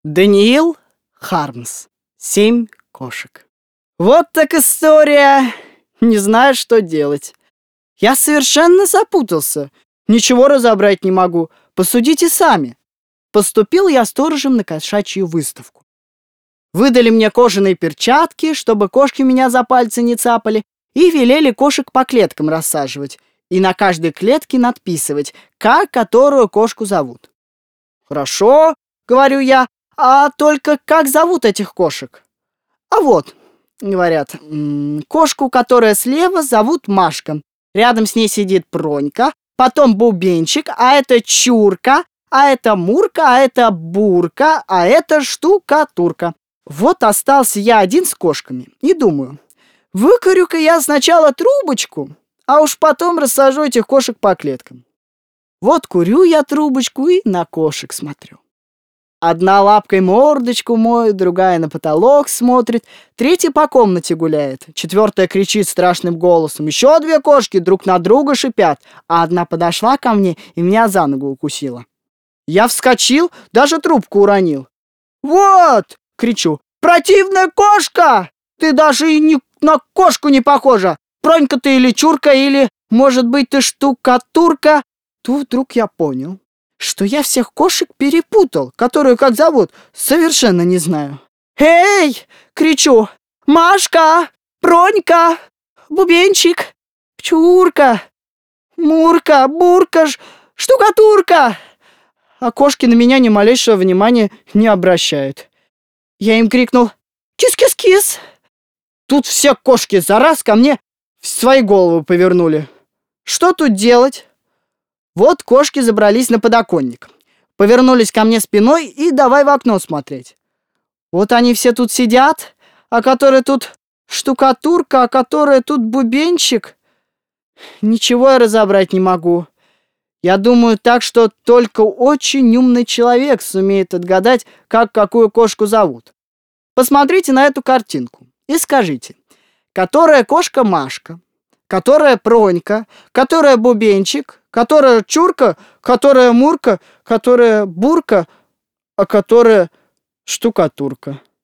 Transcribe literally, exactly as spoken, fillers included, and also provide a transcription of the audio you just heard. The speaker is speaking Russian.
Даниил Хармс. Семь кошек. Вот так история. Не знаю, что делать. Я совершенно запутался. Ничего разобрать не могу. Посудите сами. Поступил я сторожем на кошачью выставку. Выдали мне кожаные перчатки, чтобы кошки меня за пальцы не цапали, и велели кошек по клеткам рассаживать и на каждой клетке надписывать, как которую кошку зовут. «Хорошо», — говорю я, — «а только как зовут этих кошек?» «А вот», — говорят, — «кошку, которая слева, зовут Машка. Рядом с ней сидит Пронька, потом Бубенчик, а это Чурка, а это Мурка, а это Бурка, а это Штукатурка». Вот остался я один с кошками и думаю, выкурю-ка я сначала трубочку, а уж потом рассажу этих кошек по клеткам. Вот курю я трубочку и на кошек смотрю. Одна лапкой мордочку моет, другая на потолок смотрит, третья по комнате гуляет, четвертая кричит страшным голосом. Еще две кошки друг на друга шипят, а одна подошла ко мне и меня за ногу укусила. Я вскочил, даже трубку уронил. «Вот!» — кричу. «Противная кошка! Ты даже и не на кошку не похожа! Пронька ты или Чурка, или, может быть, ты Штукатурка!» Тут вдруг я понял, что я всех кошек перепутал, которую как зовут, совершенно не знаю. «Эй!» — кричу. «Машка! Пронька! Бубенчик! Чурка! Мурка! Бурка! Штукатурка!» А кошки на меня ни малейшего внимания не обращают. Я им крикнул «Кис-кис-кис!». Тут все кошки за раз ко мне свои головы повернули. Что тут делать? Вот кошки забрались на подоконник, повернулись ко мне спиной и давай в окно смотреть. Вот они все тут сидят, а которая тут Штукатурка, а которая тут Бубенчик. Ничего я разобрать не могу. Я думаю так, что только очень умный человек сумеет отгадать, как какую кошку зовут. Посмотрите на эту картинку и скажите, которая кошка Машка, которая Пронька, которая Бубенчик, которая Чурка, которая Мурка, которая Бурка, а которая Штукатурка.